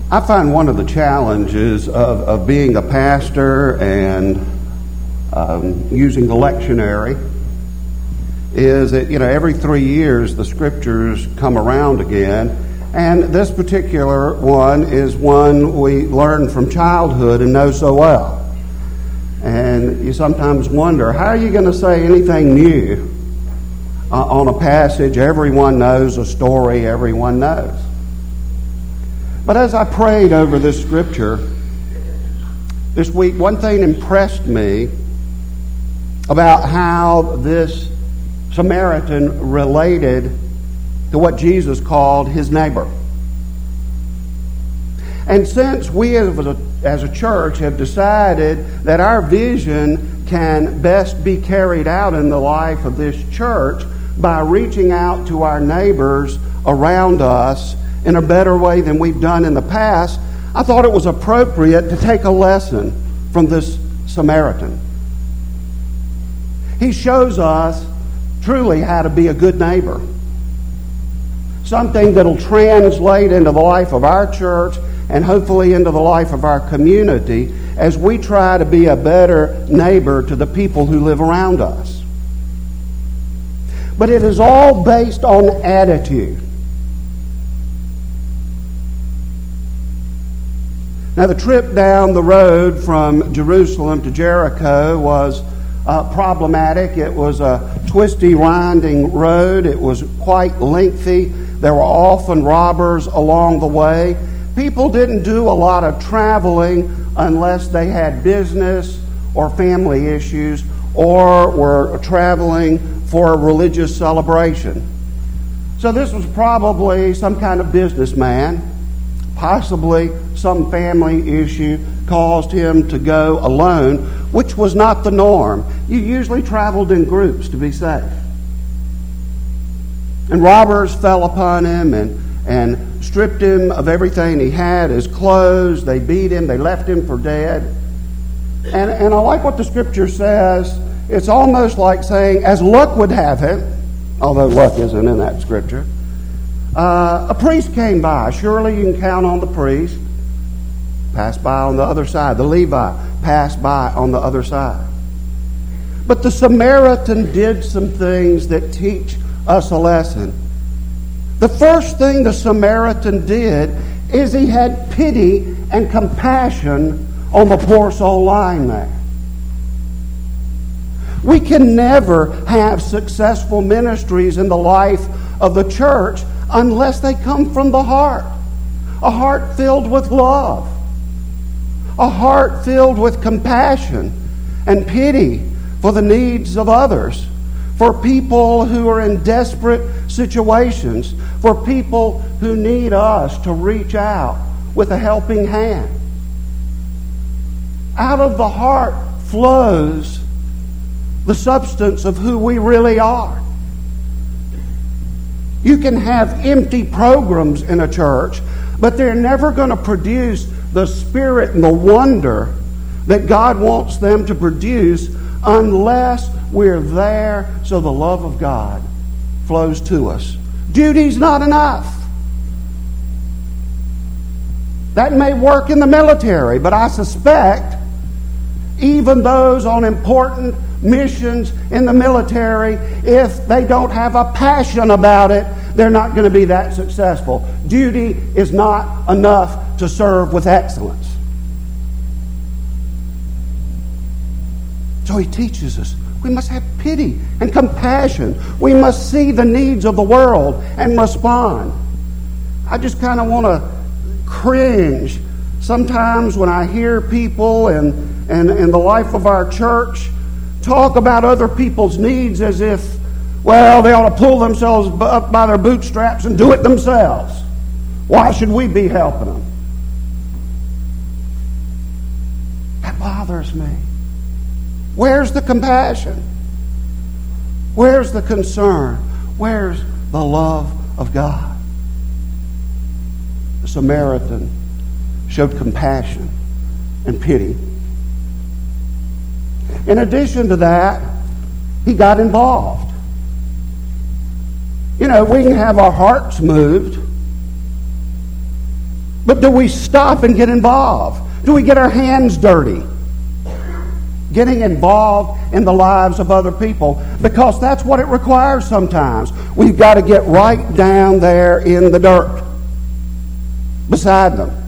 I find one of the challenges of being a pastor and using the lectionary is that, every 3 years the scriptures come around again. And this particular one is one we learn from childhood and know so well. And you sometimes wonder, how are you going to say anything new on a passage everyone knows, a story everyone knows? But as I prayed over this scripture this week, one thing impressed me about how this Samaritan related to what Jesus called his neighbor. And since we as a church have decided that our vision can best be carried out in the life of this church by reaching out to our neighbors around us in a better way than we've done in the past, I thought it was appropriate to take a lesson from this Samaritan. He shows us truly how to be a good neighbor. Something that'll translate into the life of our church and hopefully into the life of our community as we try to be a better neighbor to the people who live around us. But it is all based on attitude. Now, the trip down the road from Jerusalem to Jericho was problematic. It was a twisty, winding road. It was quite lengthy. There were often robbers along the way. People didn't do a lot of traveling unless they had business or family issues or were traveling for a religious celebration. So this was probably some kind of businessman. Possibly some family issue caused him to go alone, which was not the norm. You usually traveled in groups to be safe. And robbers fell upon him and stripped him of everything he had, his clothes. They beat him. They left him for dead. And I like what the scripture says. It's almost like saying, as luck would have it, although luck isn't in that scripture, a priest came by. Surely you can count on the priest. Passed by on the other side. The Levite passed by on the other side. But the Samaritan did some things that teach us a lesson. The first thing the Samaritan did is he had pity and compassion on the poor soul lying there. We can never have successful ministries in the life of the church unless they come from the heart. A heart filled with love. A heart filled with compassion and pity for the needs of others. For people who are in desperate situations. For people who need us to reach out with a helping hand. Out of the heart flows the substance of who we really are. You can have empty programs in a church, but they're never going to produce the spirit and the wonder that God wants them to produce unless we're there so the love of God flows to us. Duty's not enough. That may work in the military, but I suspect even those on important missions in the military, if they don't have a passion about it, they're not going to be that successful. Duty is not enough to serve with excellence. So he teaches us we must have pity and compassion. We must see the needs of the world and respond. I just kind of want to cringe sometimes when I hear people and in the life of our church talk about other people's needs as if, well, they ought to pull themselves up by their bootstraps and do it themselves. Why should we be helping them? That bothers me. Where's the compassion? Where's the concern? Where's the love of God? The Samaritan showed compassion and pity. In addition to that, he got involved. We can have our hearts moved, But do we stop and get involved? Do we get our hands dirty? Getting involved in the lives of other people, because that's what it requires sometimes. We've got to get right down there in the dirt beside them.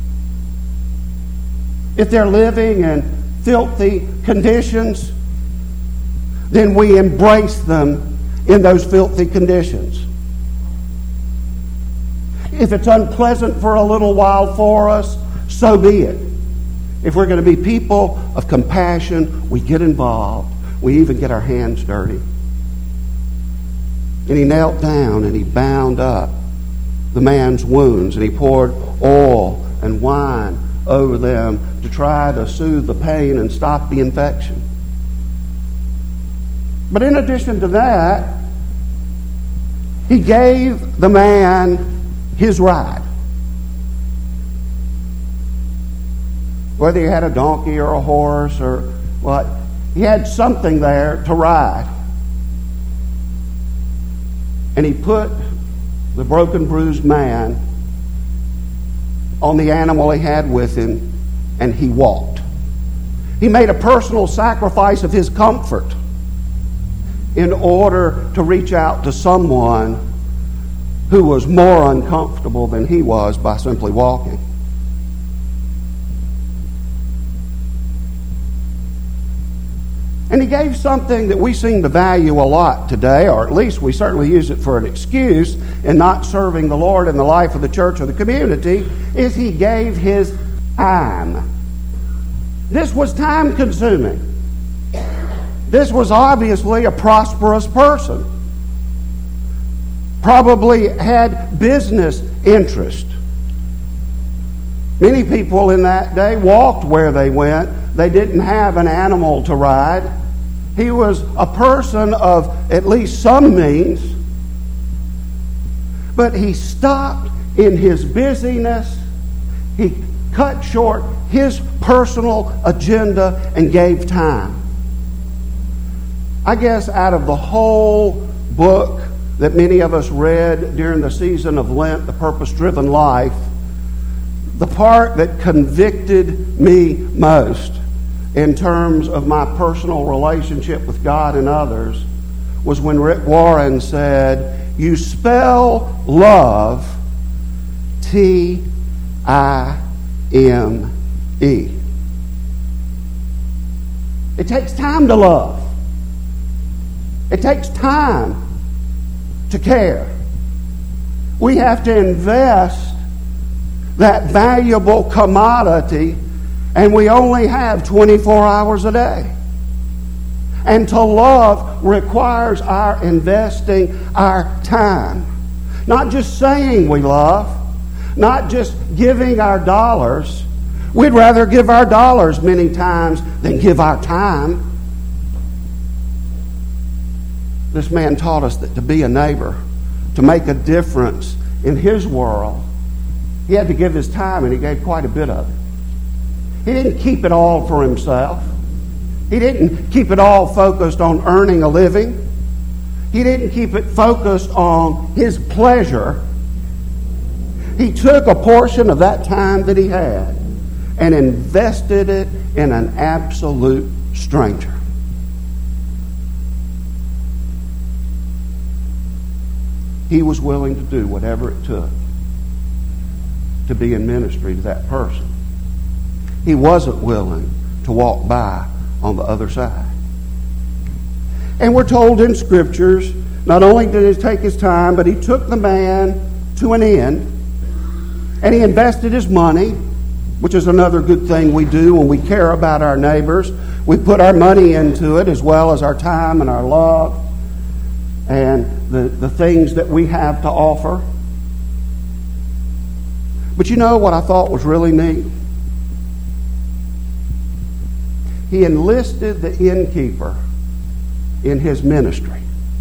If they're living in filthy conditions, then we embrace them in those filthy conditions. If it's unpleasant for a little while for us, so be it. If we're going to be people of compassion, we get involved. We even get our hands dirty. And he knelt down and he bound up the man's wounds, and he poured oil and wine over them to try to soothe the pain and stop the infection. But in addition to that, he gave the man his ride. Whether he had a donkey or a horse or what, he had something there to ride. And he put the broken, bruised man on the animal he had with him, and he walked. He made a personal sacrifice of his comfort in order to reach out to someone who was more uncomfortable than he was by simply walking. And he gave something that we seem to value a lot today, or at least we certainly use it for an excuse in not serving the Lord in the life of the church or the community, is he gave his time. This was time consuming. This was obviously a prosperous person. Probably had business interest. Many people in that day walked where they went. They didn't have an animal to ride. He was a person of at least some means. But he stopped in his busyness. He cut short his personal agenda and gave time. I guess out of the whole book that many of us read during the season of Lent, The Purpose-Driven Life, the part that convicted me most in terms of my personal relationship with God and others was when Rick Warren said, "You spell love T-I-M-E. It takes time to love. It takes time to care. We have to invest that valuable commodity, and we only have 24 hours a day. And to love requires our investing our time. Not just saying we love, not just giving our dollars. We'd rather give our dollars many times than give our time. This man taught us that to be a neighbor, to make a difference in his world, he had to give his time, and he gave quite a bit of it. He didn't keep it all for himself. He didn't keep it all focused on earning a living. He didn't keep it focused on his pleasure. He took a portion of that time that he had and invested it in an absolute stranger. He was willing to do whatever it took to be in ministry to that person. He wasn't willing to walk by on the other side. And we're told in Scriptures, not only did he take his time, but he took the man to an inn, and he invested his money, which is another good thing we do when we care about our neighbors. We put our money into it as well as our time and our love and the things that we have to offer. But you know what I thought was really neat? He enlisted the innkeeper in his ministry.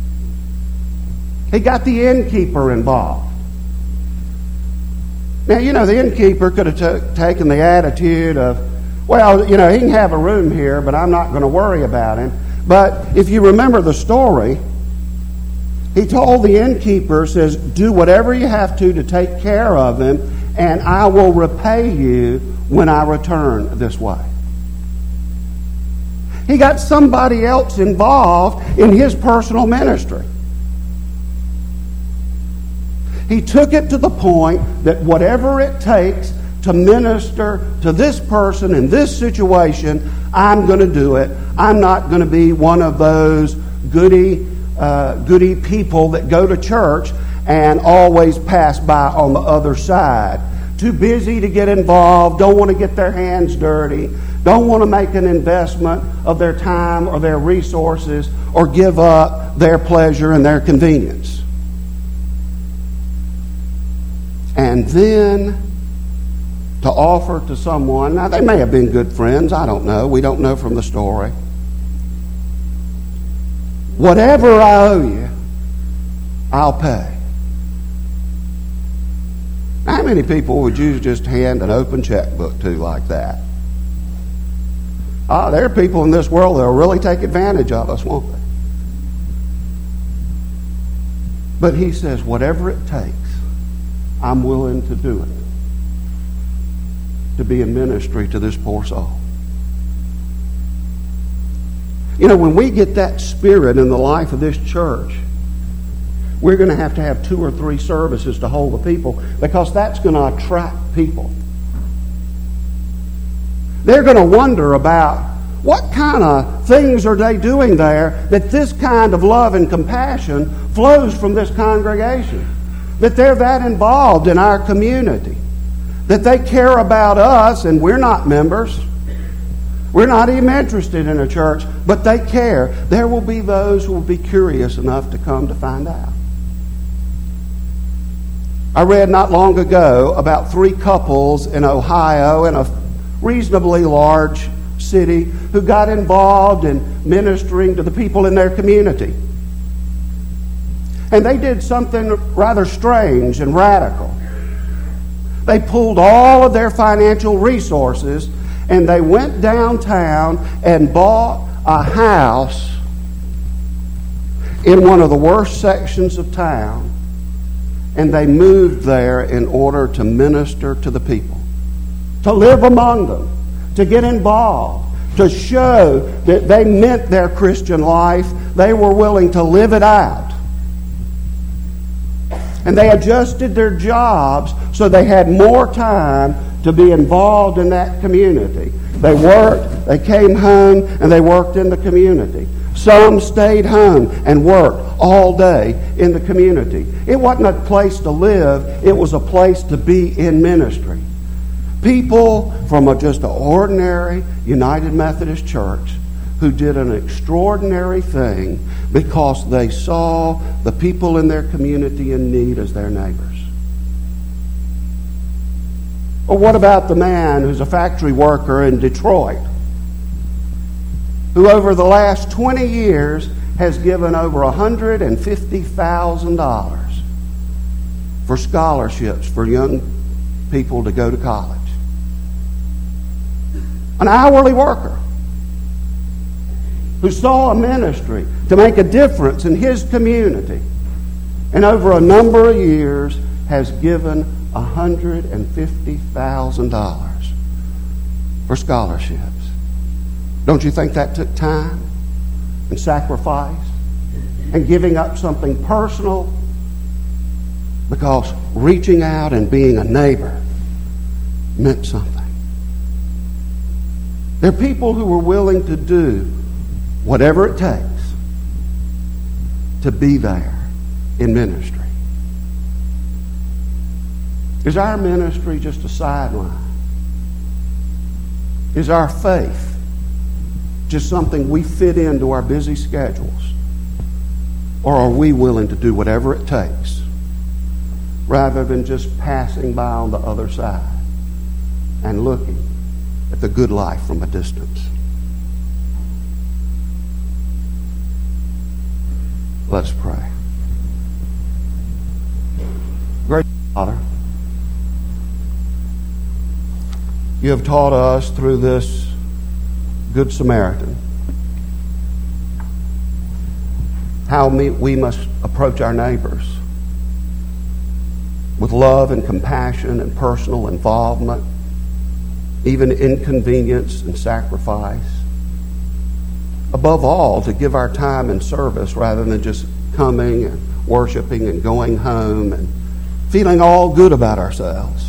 He got the innkeeper involved. Now, you know, the innkeeper could have taken the attitude of, well, you know, he can have a room here, but I'm not going to worry about him. But if you remember the story, he told the innkeeper, says, do whatever you have to take care of him, and I will repay you when I return this way. He got somebody else involved in his personal ministry. He took it to the point that whatever it takes to minister to this person in this situation, I'm going to do it. I'm not going to be one of those goody people that go to church and always pass by on the other side. Too busy to get involved, don't want to get their hands dirty, don't want to make an investment of their time or their resources or give up their pleasure and their convenience. And then to offer to someone, now they may have been good friends, I don't know, we don't know from the story. Whatever I owe you, I'll pay. How many people would you just hand an open checkbook to like that? There are people in this world that will really take advantage of us, won't they? But he says, whatever it takes, I'm willing to do it. To be in ministry to this poor soul. You know, when we get that spirit in the life of this church, we're going to have 2 or 3 services to hold the people, because that's going to attract people. They're going to wonder about what kind of things are they doing there that this kind of love and compassion flows from this congregation. That they're that involved in our community. That they care about us, and we're not members. We're not even interested in a church, but they care. There will be those who will be curious enough to come to find out. I read not long ago about 3 couples in Ohio, in a reasonably large city, who got involved in ministering to the people in their community. And they did something rather strange and radical. They pulled all of their financial resources and they went downtown and bought a house in one of the worst sections of town, and they moved there in order to minister to the people, to live among them, to get involved, to show that they meant their Christian life. They were willing to live it out. And they adjusted their jobs so they had more time to be involved in that community. They worked, they came home, and they worked in the community. Some stayed home and worked all day in the community. It wasn't a place to live, it was a place to be in ministry. People from just an ordinary United Methodist Church who did an extraordinary thing because they saw the people in their community in need as their neighbors. Or what about the man who's a factory worker in Detroit, who over the last 20 years has given over $150,000 for scholarships for young people to go to college? An hourly worker who saw a ministry to make a difference in his community, and over a number of years has given $150,000 for scholarships. Don't you think that took time and sacrifice and giving up something personal? Because reaching out and being a neighbor meant something. There are people who were willing to do whatever it takes to be there in ministry. Is our ministry just a sideline? Is our faith just something we fit into our busy schedules? Or are we willing to do whatever it takes rather than just passing by on the other side and looking at the good life from a distance? Let's pray. Great Father, you have taught us through this Good Samaritan how we must approach our neighbors with love and compassion and personal involvement, even inconvenience and sacrifice. Above all, to give our time and service rather than just coming and worshiping and going home and feeling all good about ourselves.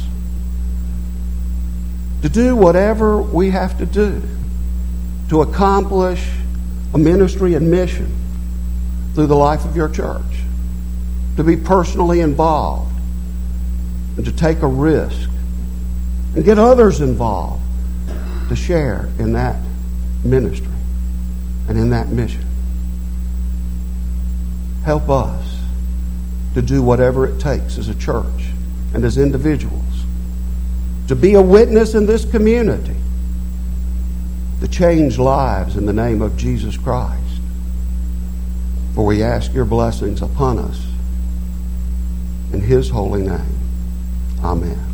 To do whatever we have to do to accomplish a ministry and mission through the life of your church. To be personally involved and to take a risk and get others involved to share in that ministry and in that mission. Help us to do whatever it takes as a church and as individuals to be a witness in this community, to change lives in the name of Jesus Christ. For we ask your blessings upon us in His holy name. Amen.